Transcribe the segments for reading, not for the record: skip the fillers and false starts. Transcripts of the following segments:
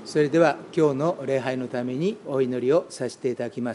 それでは今日の礼拝のためにお祈りをさせていただきます。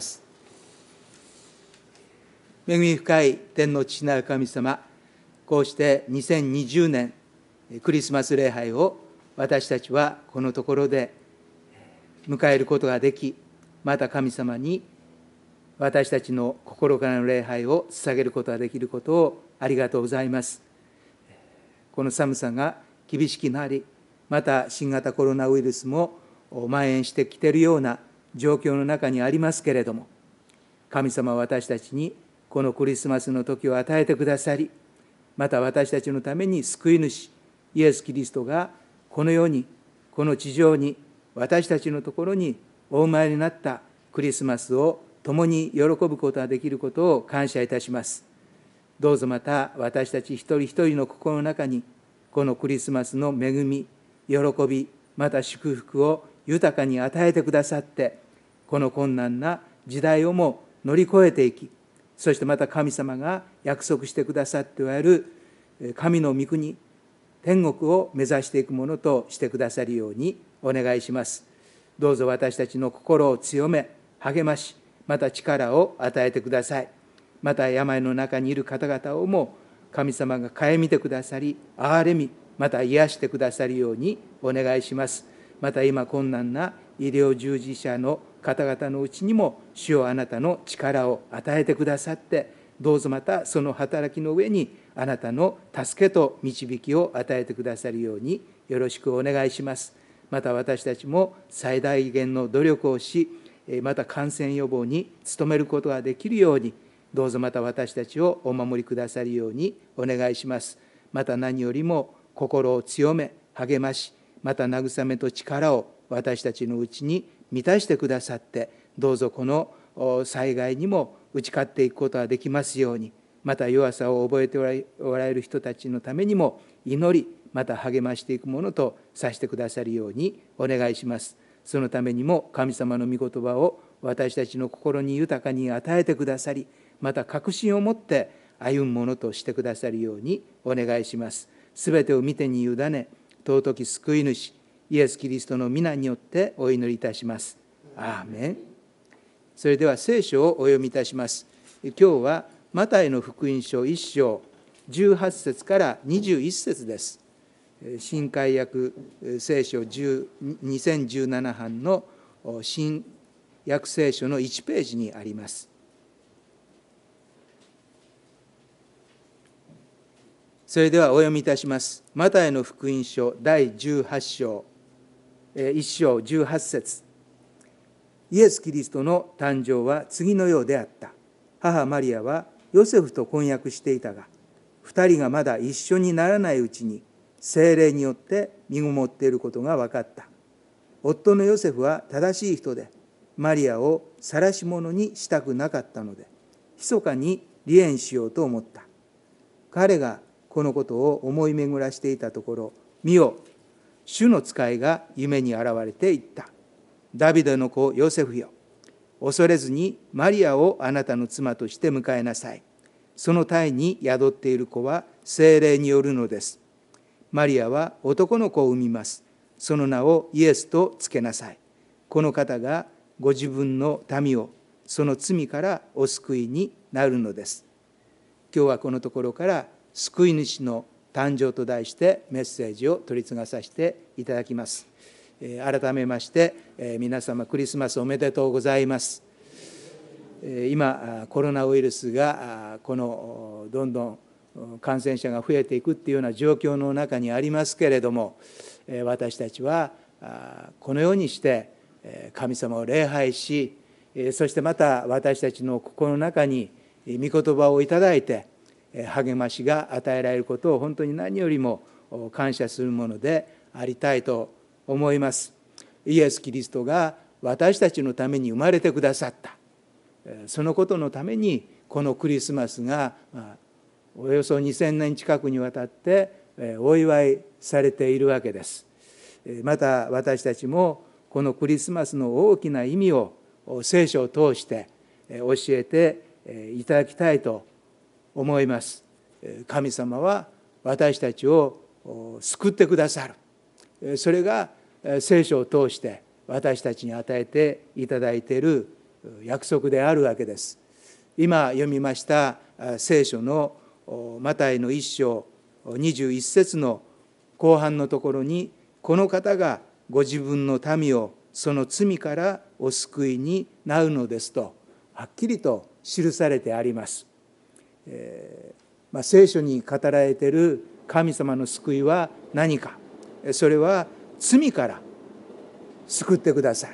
恵み深い天の父なる神様、こうして2020年クリスマス礼拝を私たちはこのところで迎えることができ、また神様に私たちの心からの礼拝を捧げることができることをありがとうございます。この寒さが厳しくなり、また新型コロナウイルスも蔓延してきているような状況の中にありますけれども、神様は私たちにこのクリスマスの時を与えてくださり、また私たちのために救い主イエス・キリストがこの世に、この地上に私たちのところにお生まれになったクリスマスを共に喜ぶことができることを感謝いたします。どうぞまた私たち一人一人の心の中にこのクリスマスの恵み、喜び、また祝福を豊かに与えてくださって、この困難な時代をも乗り越えていき、そしてまた神様が約束してくださっておられる神の御国、天国を目指していくものとしてくださるようにお願いします。どうぞ私たちの心を強め、励まし、また力を与えてください。また病の中にいる方々をも神様が顧みてくださり、憐れみ、また癒してくださるようにお願いします。また今困難な医療従事者の方々のうちにも主よあなたの力を与えてくださって、どうぞまたその働きの上にあなたの助けと導きを与えてくださるようによろしくお願いします。また私たちも最大限の努力をし、また感染予防に努めることができるように、どうぞまた私たちをお守りくださるようにお願いします。また何よりも心を強め、励まし、また慰めと力を私たちのうちに満たしてくださって、どうぞこの災害にも打ち勝っていくことができますように、また弱さを覚えておられる人たちのためにも祈り、また励ましていくものとさせてくださるようにお願いします。そのためにも神様の御言葉を私たちの心に豊かに与えてくださり、また確信を持って歩むものとしてくださるようにお願いします。すべてを御手に委ね、尊き救い主イエス・キリストの皆によってお祈りいたします。アーメン。それでは聖書をお読みいたします。今日はマタイの福音書1章18節から21節です。新海訳聖書2017版の新約聖書の1ページにあります。それではお読みいたします。マタイの福音書第18章1章18節。イエス・キリストの誕生は次のようであった。母マリアはヨセフと婚約していたが、2人がまだ一緒にならないうちに聖霊によって身ごもっていることが分かった。夫のヨセフは正しい人で、マリアを晒し者にしたくなかったので、密かに離縁しようと思った。彼がこのことを思い巡らしていたところ、見よ、主の使いが夢に現れていった。ダビデの子ヨセフよ、恐れずにマリアをあなたの妻として迎えなさい。その胎に宿っている子は聖霊によるのです。マリアは男の子を産みます。その名をイエスとつけなさい。この方がご自分の民をその罪からお救いになるのです。今日はこのところから救い主の誕生と題してメッセージを取り継がさせていただきます。改めまして皆様クリスマスおめでとうございます。今コロナウイルスがこのどんどん感染者が増えていくっていうような状況の中にありますけれども、私たちはこのようにして神様を礼拝し、そしてまた私たちの心の中に御言葉をいただいて励ましが与えられることを本当に何よりも感謝するものでありたいと思います。イエス・キリストが私たちのために生まれてくださった。そのことのためにこのクリスマスがおよそ2000年近くにわたってお祝いされているわけです。また私たちもこのクリスマスの大きな意味を聖書を通して教えていただきたいと思います。神様は私たちを救ってくださる。それが聖書を通して私たちに与えていただいている約束であるわけです。今読みました聖書のマタイの1章21節の後半のところに、この方がご自分の民をその罪からお救いになるのですとはっきりと記されてあります。聖書に語られている神様の救いは何か。それは罪から救ってくださる。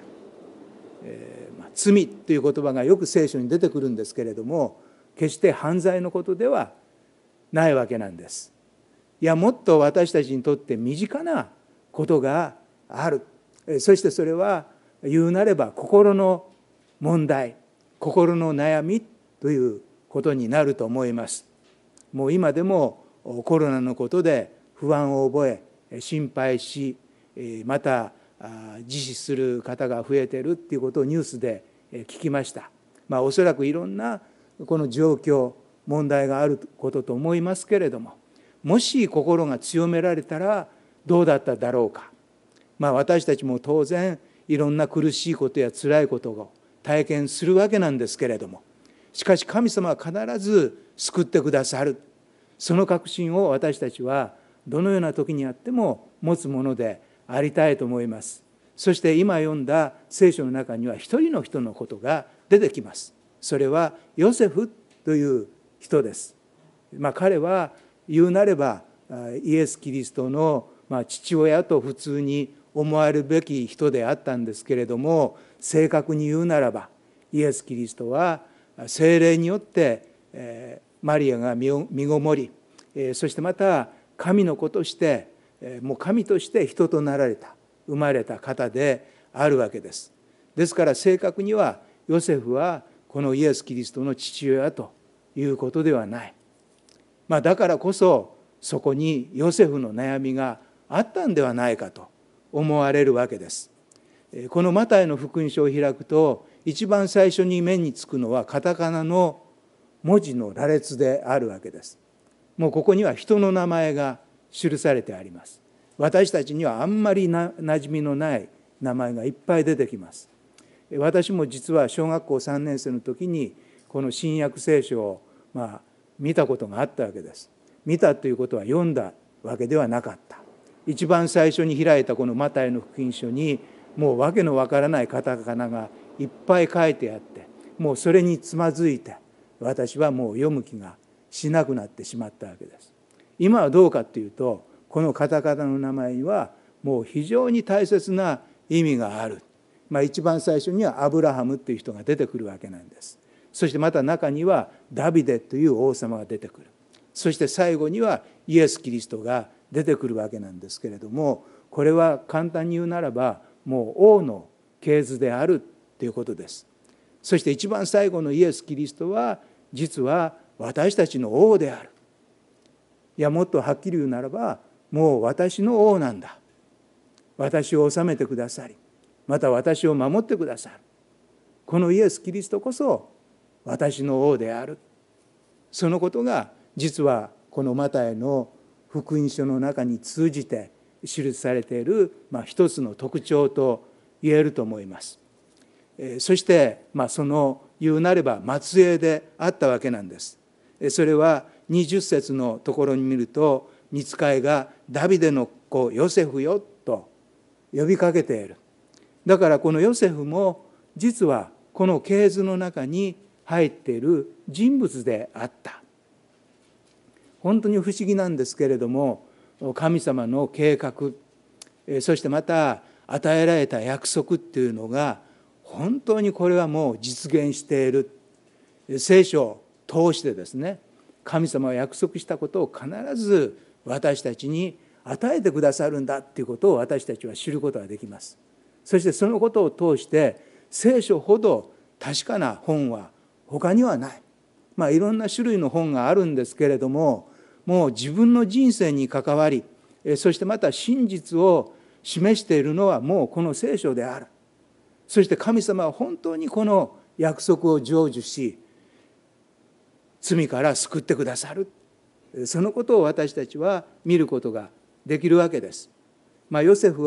罪という言葉がよく聖書に出てくるんですけれども、決して犯罪のことではないわけなんです。いや、もっと私たちにとって身近なことがある。そしてそれは言うなれば心の問題、心の悩みということになると思います。もう今でもコロナのことで不安を覚え、心配し、また自死する方が増えているっていうことをニュースで聞きました。おそらくいろんなこの状況、問題があることと思いますけれども、もし心が強められたらどうだっただろうか。私たちも当然いろんな苦しいことや辛いことを体験するわけなんですけれども、しかし神様は必ず救ってくださる。その確信を私たちはどのような時にあっても持つものでありたいと思います。そして今読んだ聖書の中には一人の人のことが出てきます。それはヨセフという人です。彼は言うなればイエス・キリストの父親と普通に思われるべき人であったんですけれども、正確に言うならばイエス・キリストは聖霊によってマリアが身ごもり、そしてまた神の子としてもう神として人となられた、生まれた方であるわけです。ですから正確にはヨセフはこのイエス・キリストの父親ということではない。だからこそそこにヨセフの悩みがあったんではないかと思われるわけです。このマタイの福音書を開くと一番最初に目につくのはカタカナの文字の羅列であるわけです。もうここには人の名前が記されてあります。私たちにはあんまり馴染みのない名前がいっぱい出てきます。私も実は小学校3年生の時にこの新約聖書を見たことがあったわけです。見たということは読んだわけではなかった。一番最初に開いたこのマタイの福音書にもうわけのわからないカタカナがいっぱい書いてあって、もうそれにつまずいて私はもう読む気がしなくなってしまったわけです。今はどうかというと、このカタカナの名前にはもう非常に大切な意味がある。一番最初にはアブラハムという人が出てくるわけなんです。そしてまた中にはダビデという王様が出てくる。そして最後にはイエス・キリストが出てくるわけなんですけれども、これは簡単に言うならばもう王の系図であるということです。そして一番最後のイエス・キリストは実は私たちの王である。いや、もっとはっきり言うならばもう私の王なんだ。私を治めてくださり、また私を守ってくださる。このイエス・キリストこそ私の王である。そのことが実はこのマタイの福音書の中に通じて記されている一つの特徴と言えると思います。そしてその言うなれば末裔であったわけなんです。それは20節のところに見ると、御使いがダビデの子ヨセフよと呼びかけている。だからこのヨセフも実はこの系図の中に入っている人物であった。本当に不思議なんですけれども、神様の計画、そしてまた与えられた約束っていうのが本当にこれはもう実現している。聖書を通してですね、神様は約束したことを必ず私たちに与えてくださるんだっていうことを私たちは知ることができます。そしてそのことを通して聖書ほど確かな本は他にはない。いろんな種類の本があるんですけれども、もう自分の人生に関わり、そしてまた真実を示しているのはもうこの聖書である。そして神様は本当にこの約束を成就し、罪から救ってくださる。そのことを私たちは見ることができるわけです。ヨセフは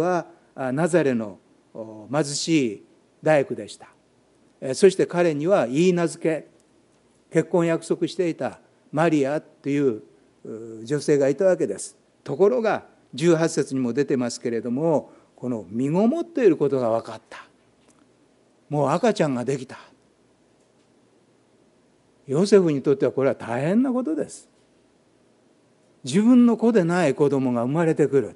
ナザレの貧しい大工でした。そして彼には言い名付け、結婚約束していたマリアという女性がいたわけです。ところが18節にも出てますけれども、この身ごもっていることが分かった。もう赤ちゃんができた。ヨセフにとってはこれは大変なことです。自分の子でない子供が生まれてくる。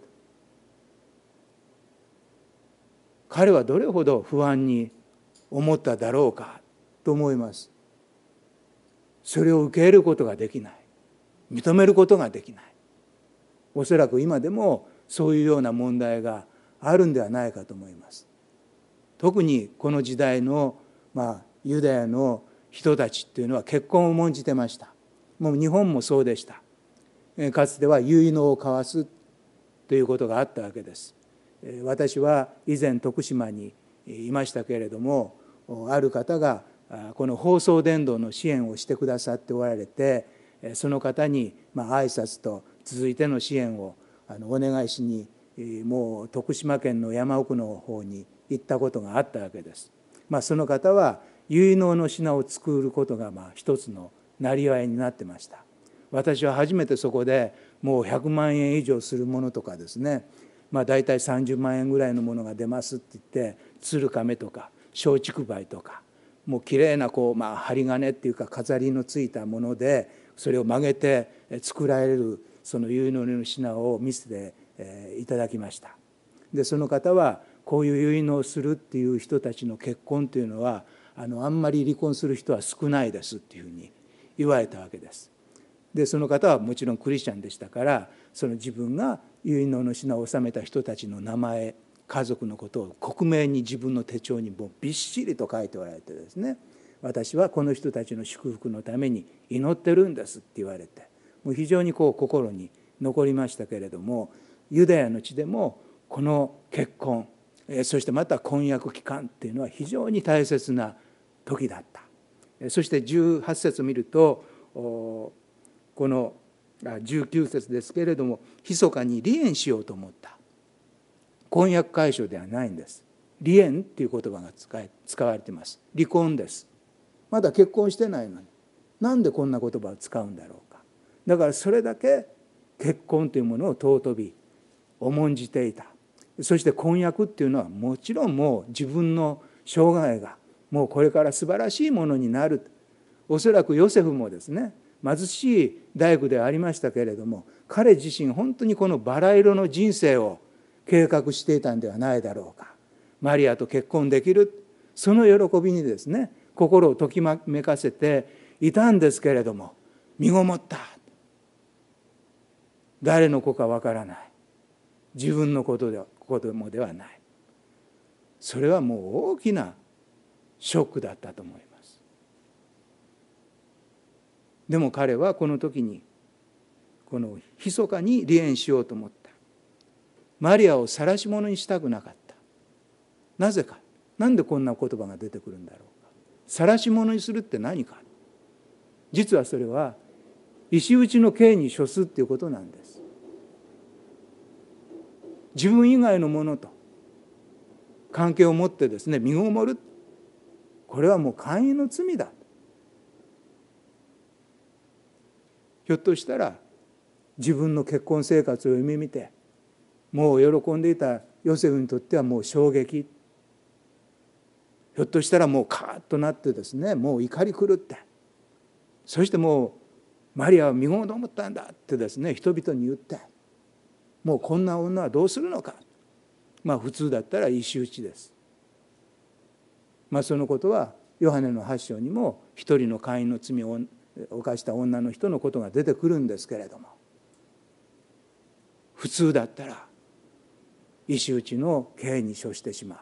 彼はどれほど不安に思っただろうかと思います。それを受け入れることができない。認めることができない。おそらく今でもそういうような問題があるんではないかと思います。特にこの時代の、ユダヤの人たちっていうのは結婚を重んじてました。もう日本もそうでした。かつては結納を交わすということがあったわけです。私は以前徳島にいましたけれども、ある方がこの放送伝道の支援をしてくださっておられて、その方に挨拶と続いての支援をお願いしに、もう徳島県の山奥の方に行ったことがあったわけです。その方は結納の品を作ることが一つのなりわいになってました。私は初めてそこでもう100万円以上するものとかですね、だいたい30万円ぐらいのものが出ますって言って、鶴亀とか松竹梅とか、もうきれいな針金っていうか飾りのついたもので、それを曲げて作られるその結納の品を見せていただきました。でその方はこういう結納するっていう人たちの結婚というのはあんまり離婚する人は少ないですっていうふうに言われたわけです。でその方はもちろんクリスチャンでしたから、その自分が結納の品を納めた人たちの名前、家族のことを克明に自分の手帳にもびっしりと書いておられてですね、私はこの人たちの祝福のために祈ってるんですって言われて、もう非常に心に残りましたけれども、ユダヤの地でもこの結婚、そしてまた婚約期間っていうのは非常に大切な時だった。そして18節を見ると、この19節ですけれども、密かに離縁しようと思った。婚約解消ではないんです。離縁っていう言葉が使われています。離婚です。まだ結婚してないのに、なんでこんな言葉を使うんだろうか。だからそれだけ結婚というものを尊び重んじていた。そして婚約っていうのはもちろんもう自分の生涯がもうこれから素晴らしいものになる。おそらくヨセフもですね、貧しい大工ではありましたけれども、彼自身本当にこのバラ色の人生を計画していたんではないだろうか。マリアと結婚できる、その喜びにですね、心をときめかせていたんですけれども、身ごもった。誰の子かわからない。自分の子供ではない。それはもう大きなショックだったと思います。でも彼はこの時にこの密かに離縁しようと思った。マリアを晒し者にしたくなかった。なぜか。なんでこんな言葉が出てくるんだろうか。晒し者にするって何か。実はそれは石打ちの刑に処すっていうことなんです。自分以外のものと関係を持ってですね、身ごもる。これはもう姦淫の罪だ。ひょっとしたら自分の結婚生活を夢見てもう喜んでいたヨセフにとってはもう衝撃、ひょっとしたらもうカーッとなってですね、もう怒り狂って、そしてもうマリアは身ごもったんだってですね、人々に言って、もうこんな女はどうするのか。普通だったら石打ちです。そのことはヨハネの8章にも一人の姦淫の罪を犯した女の人のことが出てくるんですけれども、普通だったら石打ちの刑に処してしまう。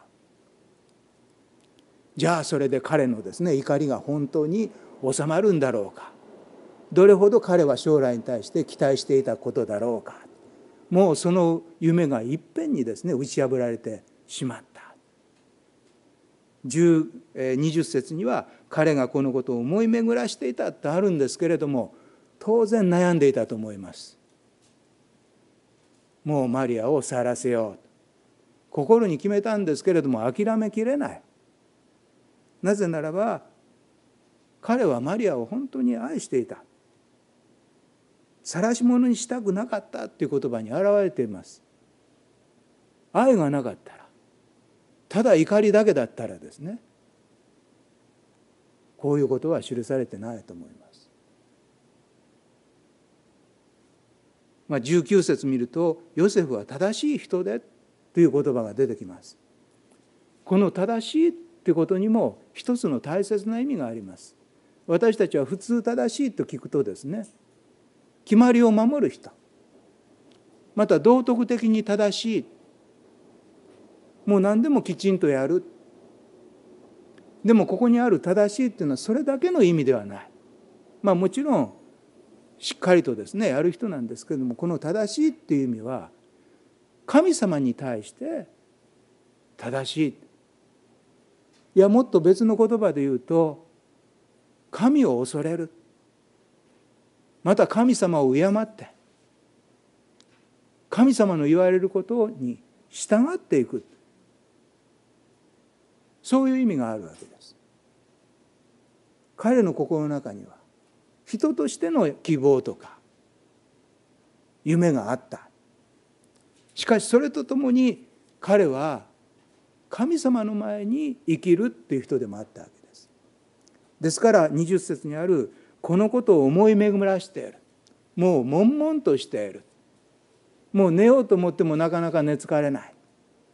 じゃあそれで彼のですね、怒りが本当に収まるんだろうか。どれほど彼は将来に対して期待していたことだろうか。もうその夢がいっぺんにですね、打ち破られてしまった。20節には彼がこのことを思い巡らしていたってあるんですけれども、当然悩んでいたと思います。もうマリアを去らせよう。 心に決めたんですけれども諦めきれない。なぜならば彼はマリアを本当に愛していた。晒し者にしたくなかったという言葉に表れています。愛がなかったら、ただ怒りだけだったらですね、こういうことは記されてないと思います。19節見ると、ヨセフは正しい人でという言葉が出てきます。この正しいということにも一つの大切な意味があります。私たちは普通正しいと聞くとですね、決まりを守る人、また道徳的に正しい、もう何でもきちんとやる。でもここにある正しいっていうのはそれだけの意味ではない。もちろんしっかりとですねやる人なんですけれども、この正しいっていう意味は神様に対して正しい。いや、もっと別の言葉で言うと、神を恐れる。また神様を敬って、神様の言われることに従っていく。そういう意味があるわけです。彼の心の中には、人としての希望とか、夢があった。しかしそれとともに、彼は神様の前に生きるっていう人でもあったわけです。ですから20節にある、このことを思い巡らしている。もう悶々としている。もう寝ようと思ってもなかなか寝つかれない。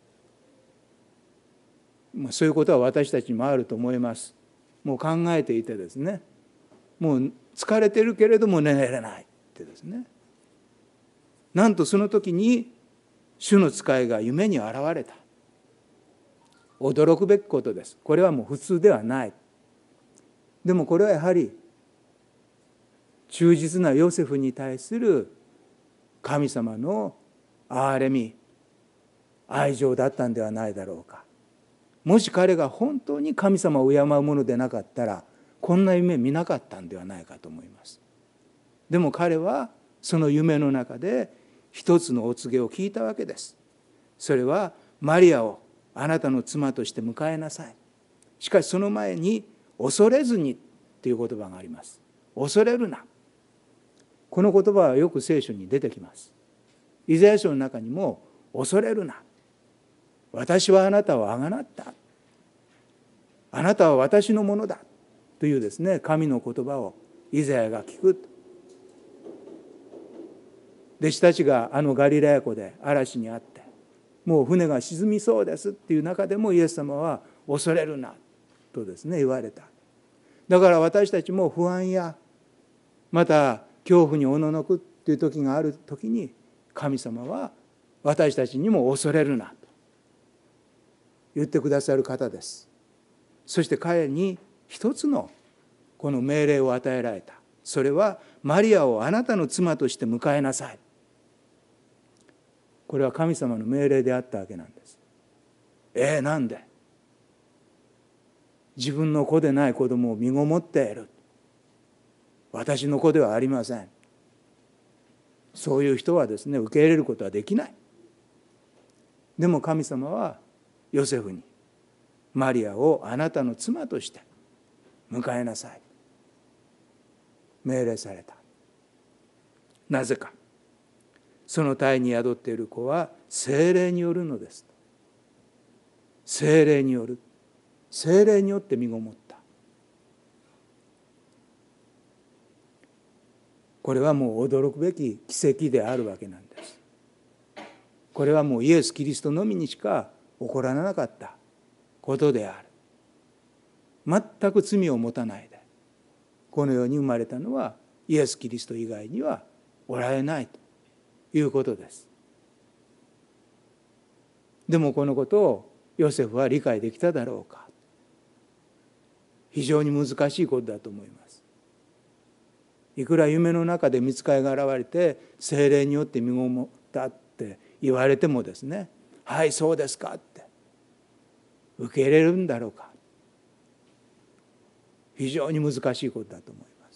そういうことは私たちにもあると思います。もう考えていてですね、もう疲れてるけれども寝れないってですね。なんとその時に主の使いが夢に現れた。驚くべきことです。これはもう普通ではない。でもこれはやはり忠実なヨセフに対する神様の憐れみ、愛情だったんではないだろうか。もし彼が本当に神様を敬うものでなかったら、こんな夢見なかったんではないかと思います。でも彼はその夢の中で一つのお告げを聞いたわけです。それは、マリアをあなたの妻として迎えなさい。しかしその前に、恐れずにという言葉があります。恐れるな。この言葉はよく聖書に出てきます。イザヤ書の中にも、恐れるな。私はあなたをあがなった。あなたは私のものだ。というですね、神の言葉をイザヤが聞く。弟子たちがガリラヤ湖で嵐にあって、もう船が沈みそうですっていう中でもイエス様は恐れるなとですね言われた。だから私たちも不安やまた恐怖におののくっていう時がある時に、神様は私たちにも恐れるなと言ってくださる方です。そして彼に一つのこの命令を与えられた。それは、マリアをあなたの妻として迎えなさい。これは神様の命令であったわけなんです。なんで？自分の子でない子供を身ごもっている。私の子ではありません。そういう人はですね、受け入れることはできない。でも神様はヨセフに、マリアをあなたの妻として迎えなさい。命令された。なぜか。その胎に宿っている子は聖霊によるのです。聖霊による。聖霊によって身ごもった。これはもう驚くべき奇跡であるわけなんです。これはもうイエス・キリストのみにしか起こらなかったことである。全く罪を持たないでこの世に生まれたのはイエス・キリスト以外にはおられないということです。でもこのことをヨセフは理解できただろうか。非常に難しいことだと思います。いくら夢の中で御使いが現れて聖霊によって身ごもったって言われてもですね、はいそうですかって受け入れるんだろうか。非常に難しいことだと思います。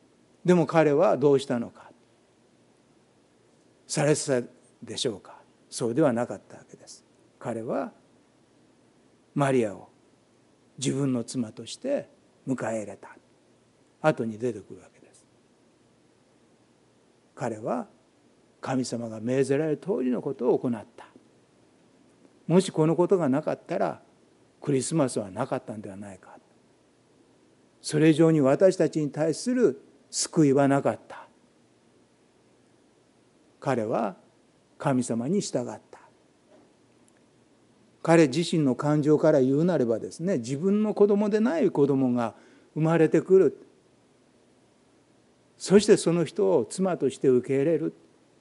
でも彼はどうしたのか。されてたでしょうか。 そうではなかったわけです。彼はマリアを自分の妻として迎え入れた後に出てくるわけです。彼は神様が命ぜられる通りのことを行った。もしこのことがなかったらクリスマスはなかったんではないか。それ以上に私たちに対する救いはなかった。彼は神様に従った。彼自身の感情から言うなればですね、自分の子供でない子供が生まれてくる。そしてその人を妻として受け入れる。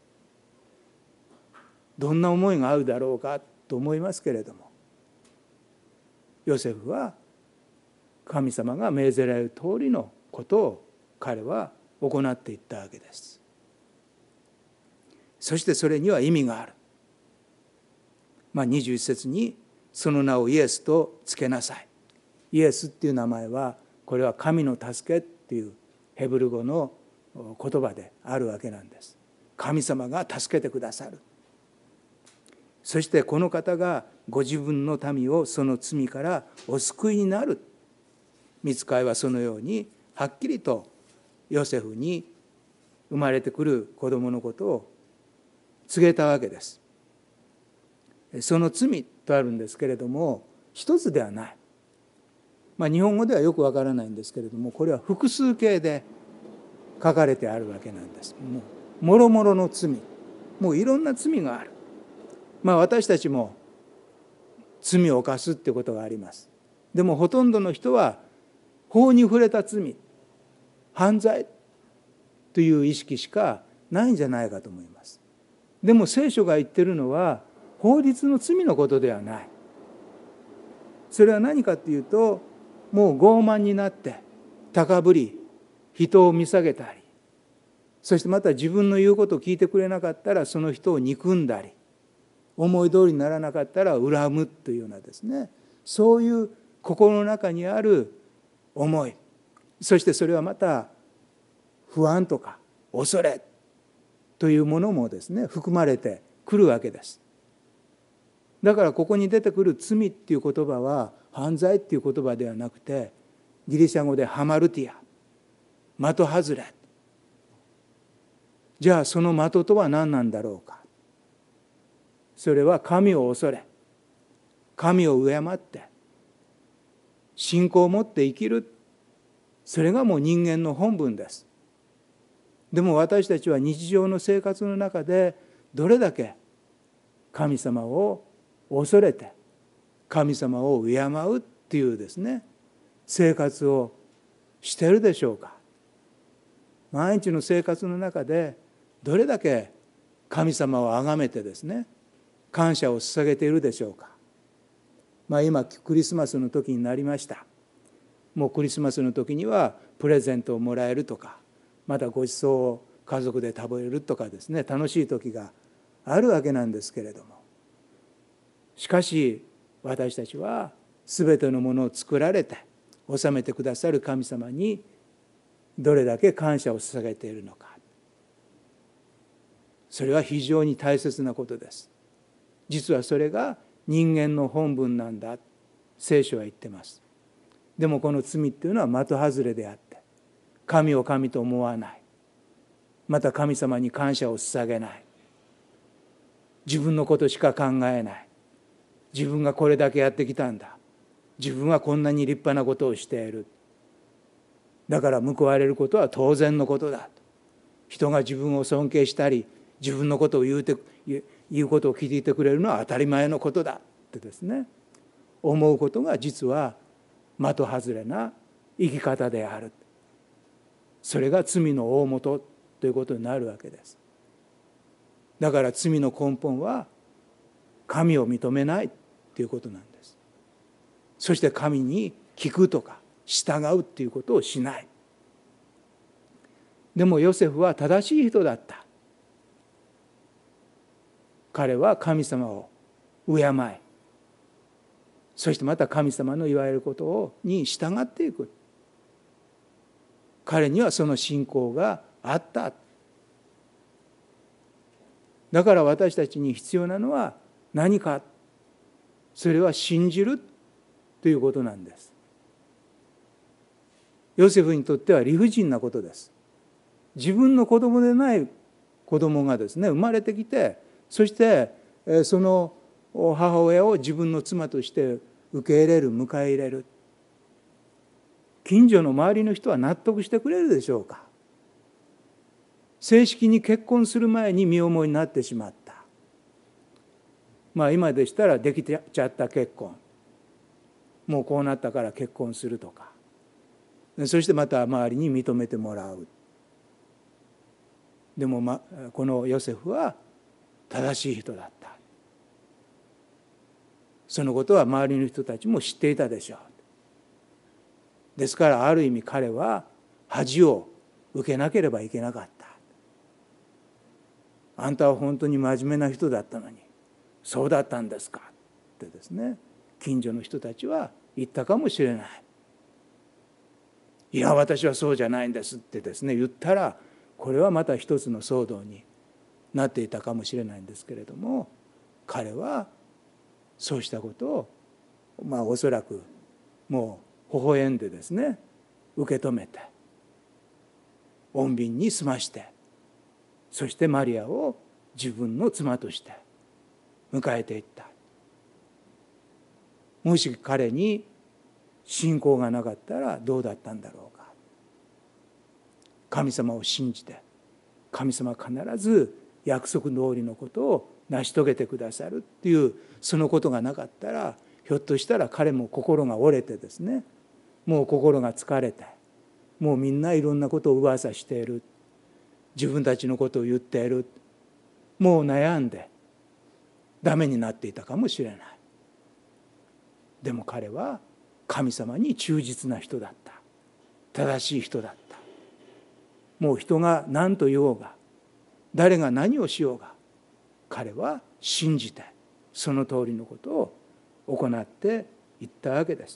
どんな思いがあるだろうかと思いますけれども、ヨセフは神様が命ぜられる通りのことを彼は行っていったわけです。そしてそれには意味がある。21節にその名をイエスとつけなさい。イエスっていう名前はこれは神の助けっていうヘブル語の言葉であるわけなんです。神様が助けてくださる。そしてこの方がご自分の民をその罪からお救いになる。御使いはそのようにはっきりとヨセフに生まれてくる子供のことを告げたわけです。その罪とあるんですけれども、一つではない。日本語ではよくわからないんですけれども、これは複数形で書かれてあるわけなんです。もろもろの罪、もういろんな罪がある。私たちも罪を犯すってことがあります。でもほとんどの人は法に触れた罪、犯罪という意識しかないんじゃないかと思います。でも聖書が言ってるのは法律の罪のことではない。それは何かというと、もう傲慢になって高ぶり、人を見下げたり、そしてまた自分の言うことを聞いてくれなかったらその人を憎んだり、思い通りにならなかったら恨むというようなですね、そういう心の中にある思い、そしてそれはまた不安とか恐れというものもですね、含まれてくるわけです。だからここに出てくる罪っていう言葉は犯罪っていう言葉ではなくて、ギリシャ語でハマルティア、的外れ。じゃあその的とは何なんだろうか。それは神を恐れ、神を敬って信仰を持って生きる。それがもう人間の本分です。でも私たちは日常の生活の中でどれだけ神様を恐れて神様を敬うっていうですね、生活をしているでしょうか。毎日の生活の中でどれだけ神様を崇めてですね、感謝を捧げているでしょうか。今クリスマスの時になりました。もうクリスマスの時にはプレゼントをもらえるとか、またご馳走を家族で食べるとかですね、楽しい時があるわけなんですけれども、しかし私たちは全てのものを作られて治めてくださる神様にどれだけ感謝を捧げているのか。それは非常に大切なことです。実はそれが人間の本分なんだ、聖書は言ってます。でもこの罪っていうのは的外れであって、神を神と思わない、また神様に感謝を捧げない、自分のことしか考えない、自分がこれだけやってきたんだ、自分はこんなに立派なことをしている、だから報われることは当然のことだ、人が自分を尊敬したり自分のことを言うことを聞いてくれるのは当たり前のことだってですね、思うことが実は的外れな生き方である。それが罪の大元ということになるわけです。だから罪の根本は神を認めないということなんです。そして神に聞くとか従うということをしない。でもヨセフは正しい人だった。彼は神様を敬い、そしてまた神様の言われることに従っていく。彼にはその信仰があった。 だから私たちに必要なのは何か。それは信じるということなんです。ヨセフにとっては理不尽なことです。自分の子供でない子供がですね、生まれてきて、そしてその母親を自分の妻として受け入れる、迎え入れる。近所の周りの人は納得してくれるでしょうか。正式に結婚する前に身重になってしまった。今でしたらできちゃった結婚。もうこうなったから結婚するとか。そしてまた周りに認めてもらう。でもこのヨセフは正しい人だった。そのことは周りの人たちも知っていたでしょう。ですからある意味彼は恥を受けなければいけなかった。あんたは本当に真面目な人だったのに、そうだったんですかってですね、近所の人たちは言ったかもしれない。いや私はそうじゃないんですってですね言ったら、これはまた一つの騒動になっていたかもしれないんですけれども、彼はそうしたことをおそらくもう微笑んでですね受け止めて、穏便に済まして、そしてマリアを自分の妻として迎えていった。もし彼に信仰がなかったらどうだったんだろうか。神様を信じて、神様は必ず約束通りのことを成し遂げてくださるっていう、そのことがなかったら、ひょっとしたら彼も心が折れてですね、もう心が疲れて、もうみんないろんなことを噂している、自分たちのことを言っている、もう悩んでダメになっていたかもしれない。でも彼は神様に忠実な人だった。正しい人だった。もう人が何と言おうが、誰が何をしようが、彼は信じてその通りのことを行っていったわけです。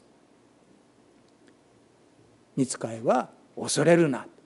御使いは恐れるな、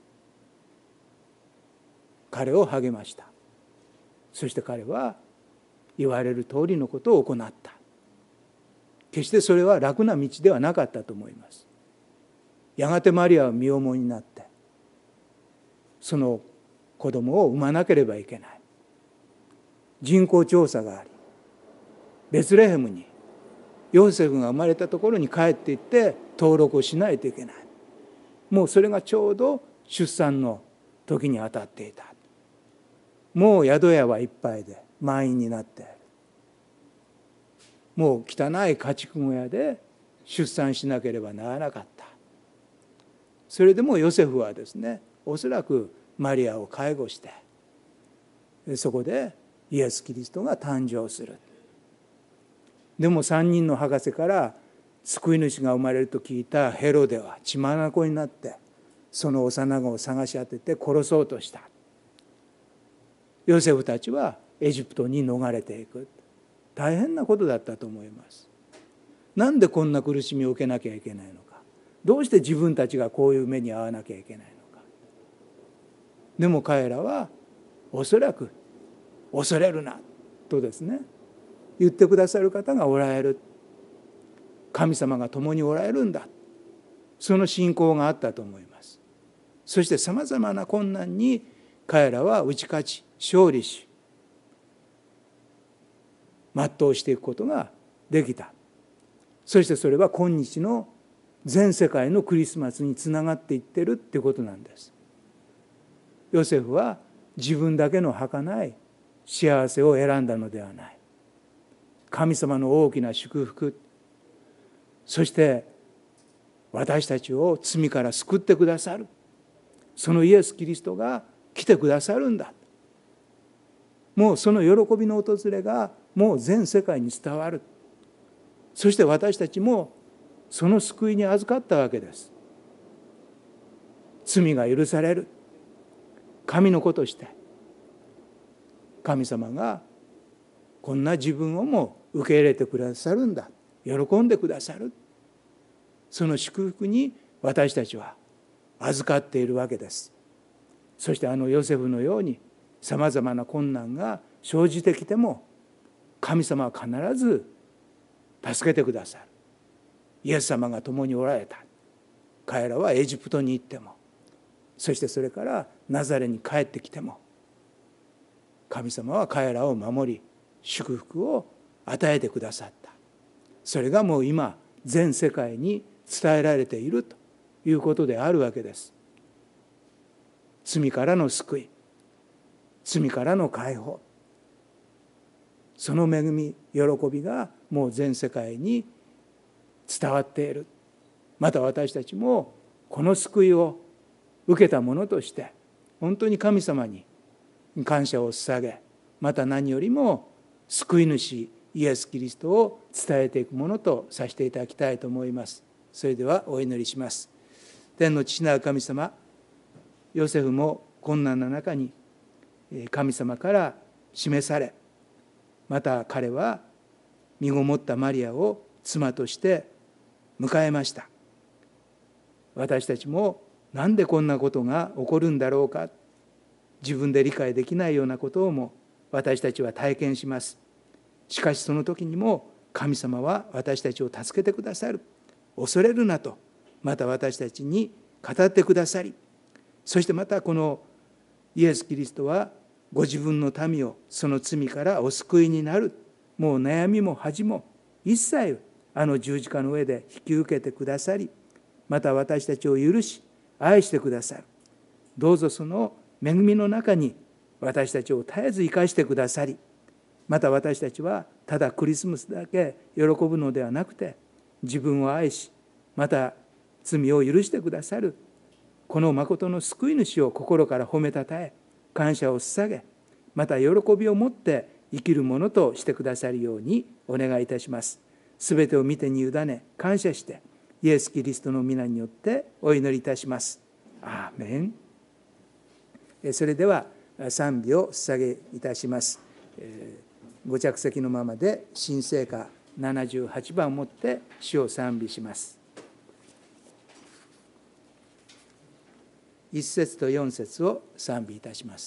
彼を励ました。そして彼は言われる通りのことを行った。決してそれは楽な道ではなかったと思います。やがてマリアは身重になって、その子供を産まなければいけない。人口調査があり、ベツレヘムにヨセフが生まれたところに帰っていって登録をしないといけない。もうそれがちょうど出産の時に当たっていた。もう宿屋はいっぱいで満員になって、もう汚い家畜小屋で出産しなければならなかった。それでもヨセフはですね、おそらくマリアを介護して、そこでイエス・キリストが誕生する。でも3人の博士から救い主が生まれると聞いたヘロデは血眼になって、その幼子を探し当てて殺そうとした。ヨセフたちはエジプトに逃れていく。大変なことだったと思います。なんでこんな苦しみを受けなきゃいけないのか。どうして自分たちがこういう目に遭わなきゃいけないのか。でも彼らはおそらく恐れるなとですね言ってくださる方がおられる。神様が共におられるんだ。その信仰があったと思います。そしてさまざまな困難に彼らは打ち勝ち勝利し、全うしていくことができた。そしてそれは今日の全世界のクリスマスにつながっていってるっていうことなんです。ヨセフは自分だけの儚い幸せを選んだのではない。神様の大きな祝福、そして私たちを罪から救ってくださる、そのイエス・キリストが来てくださるんだ。もうその喜びの訪れがもう全世界に伝わる。そして私たちもその救いに預かったわけです。罪が許される。神の子として神様がこんな自分をも受け入れてくださるんだ。喜んでくださる。その祝福に私たちは預かっているわけです。そしてヨセフのようにさまざまな困難が生じてきても、神様は必ず助けてくださる。イエス様が共におられた。彼らはエジプトに行っても、そしてそれからナザレに帰ってきても、神様は彼らを守り、祝福を与えてくださった。それがもう今全世界に伝えられているということであるわけです。罪からの救い、罪からの解放、その恵み、喜びがもう全世界に伝わっている。また私たちもこの救いを受けたものとして、本当に神様に感謝を捧げ、また何よりも救い主イエス・キリストを伝えていくものとさせていただきたいと思います。それではお祈りします。天の父なる神様、ヨセフも困難な中に神様から示され、また彼は身ごもったマリアを妻として迎えました。私たちもなんでこんなことが起こるんだろうか、自分で理解できないようなことをも私たちは体験します。しかしその時にも神様は私たちを助けてくださる。恐れるなと、また私たちに語ってくださり、そしてまたこのイエス・キリストはご自分の民をその罪からお救いになる。もう悩みも恥も一切あの十字架の上で引き受けてくださり、また私たちを許し愛してくださる。どうぞその恵みの中に私たちを絶えず生かしてくださり、また私たちはただクリスマスだけ喜ぶのではなくて、自分を愛し、また罪を許してくださるこの誠の救い主を心から褒めたたえ、感謝を捧げ、また喜びを持って生きるものとしてくださるようにお願いいたします。すべてを御手に委ね感謝して、イエス・キリストの皆によってお祈りいたします。アーメン。それでは賛美を捧げいたします。ご着席のままで新聖歌78番をもって主を賛美します。1節と4節を賛美いたします。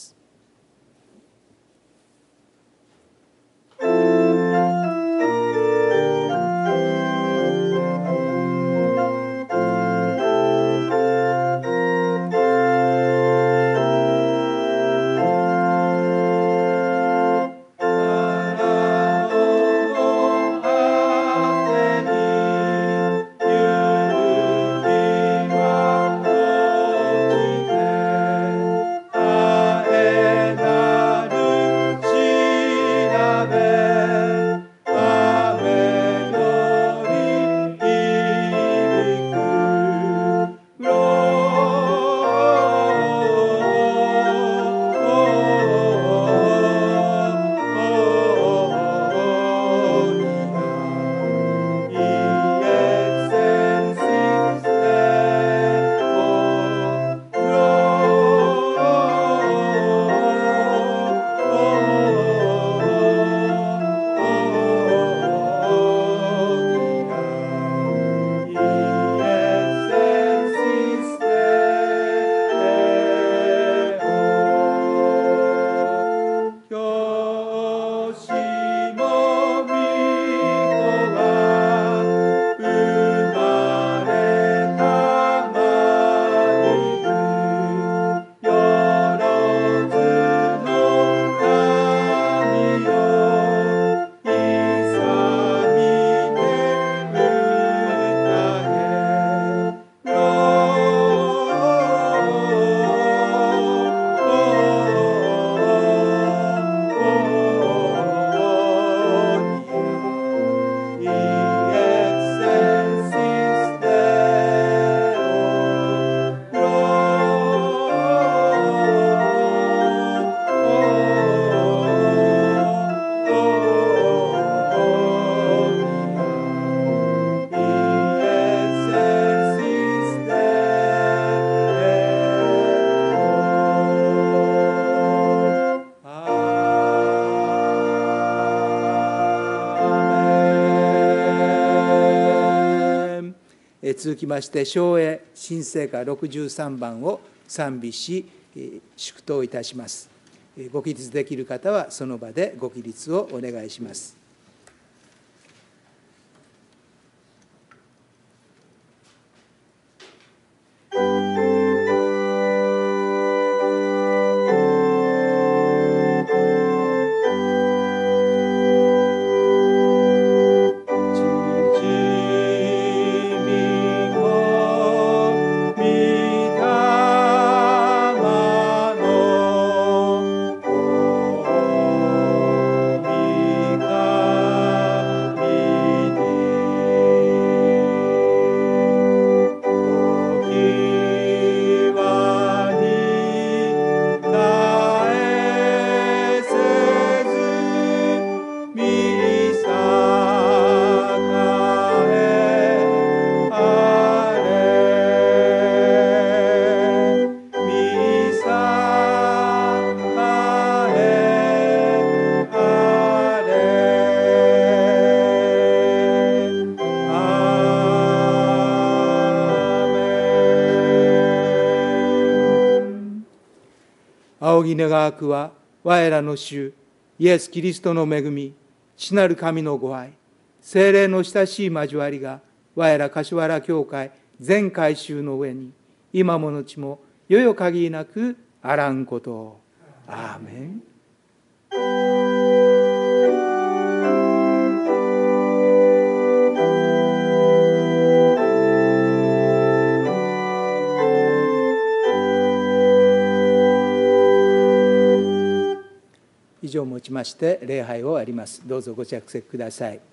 続きまして唱詠新聖歌63番を賛美し祝祷いたします。 ご起立できる方はその場でご起立をお願いします。仰ぎ願わくは我らの主イエス・キリストの恵み、父なる神のご愛、聖霊の親しい交わりが我ら柏原教会全改宗の上に今も後もよよ限りなくあらんことを。アーメン。以上をもちまして礼拝を終わります。どうぞご着席ください。